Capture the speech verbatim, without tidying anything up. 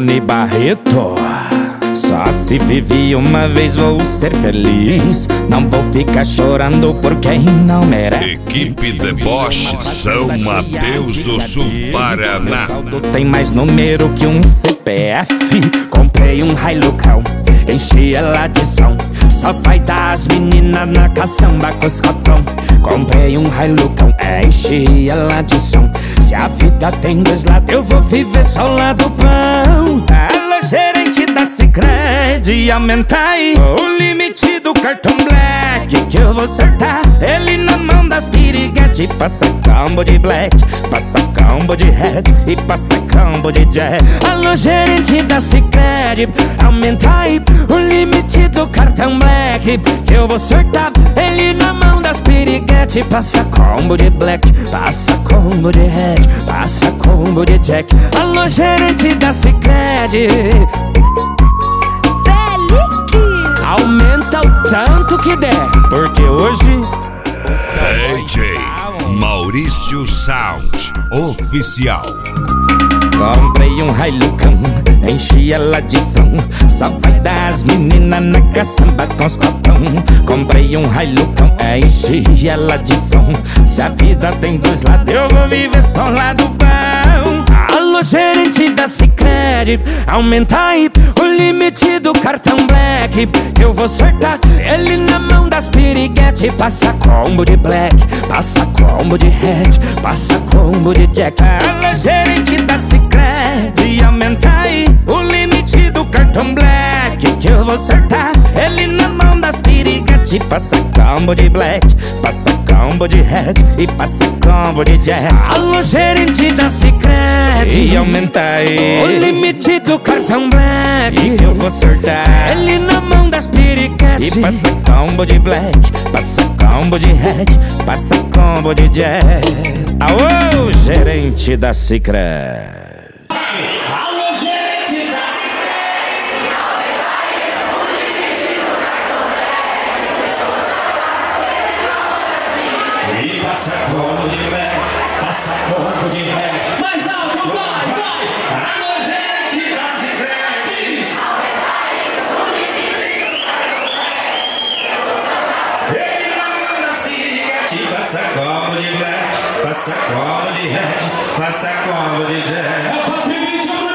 Rony Barreto. Só se vive uma vez, vou ser feliz. Não vou ficar chorando por quem não merece. Equipe Deboche, São Mateus do Sul, Paraná. Tem mais número que um C P F. Comprei um Hilucão, enchi ela de som. Só vai dar as meninas na caçamba com os cotão. Comprei um Hilucão, enchi ela de som. Se a vida tem dois lados, eu vou viver só o lado bom. Alô, gerente da Sicredi, aumenta aí o limite do cartão Black, que eu vou acertar ele na mão das piriguete. Passa combo de Black, passa combo de Red e passa combo de Jack. Alô, gerente da Sicredi, aumenta aí o limite do cartão Black, que eu vou acertar ele na mão das piriguete. Passa combo de Black, passa combo de Red, passa combo de Jack. Alô, gerente da Sicredi, aumenta o tanto que der, porque hoje D J Maurício Sound Oficial. Comprei um Hilucão, enchi ela de som. Só vai dar as meninas na caçamba com os cotão. Comprei um Hilucão, enchi ela de som. Se a vida tem dois lados, eu vou viver só o lado bom. Alô, gerente da Sicredi, aumenta aí o limite do cartão Black, que eu vou acertar ele na mão das piriguete. Passa combo de Black, passa combo de Red, passa combo de Jack. Alô, gerente da Sicredi, aumenta aí o limite do cartão Black, que eu vou acertar ele na mão das piriguete. Passa combo de Black, passa combo de Red e passa combo de Jack. Alô, gerente da Sicredi, e aumenta aí o limite do cartão Black, que eu vou acertar ele na mão das piriguete. E passa combo de Black, passa combo de Red, passa combo de Jack. Alô, gerente da Sicredi. E passa combo de Black, passa combo de Red. Mais alto, vai, vai! Alô, gente da Sicredi! Ele na mão das piriguete. Passa combo de Black, passa combo de Red, passa combo de Jack. É o Patrício.